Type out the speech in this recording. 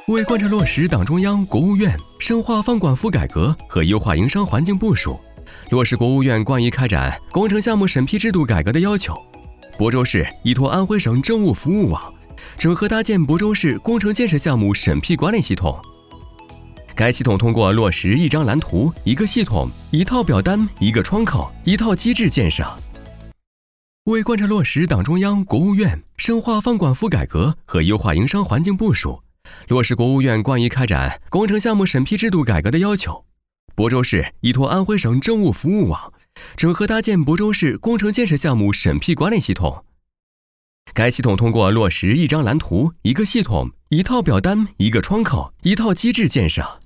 为贯彻落实党中央、国务院深化放管服改革和优化营商环境部署，落实国务院关于开展工程项目审批制度改革的要求，亳州市依托安徽省政务服务网，整合搭建亳州市工程建设项目审批管理系统。该系统通过落实一张蓝图、一个系统、一套表单、一个窗口、一套机制建设。为贯彻落实党中央、国务院深化放管服改革和优化营商环境部署，落实国务院关于开展工程项目审批制度改革的要求，亳州市依托安徽省政务服务网，整合搭建亳州市工程建设项目审批管理系统。该系统通过落实一张蓝图、一个系统、一套表单、一个窗口、一套机制建设。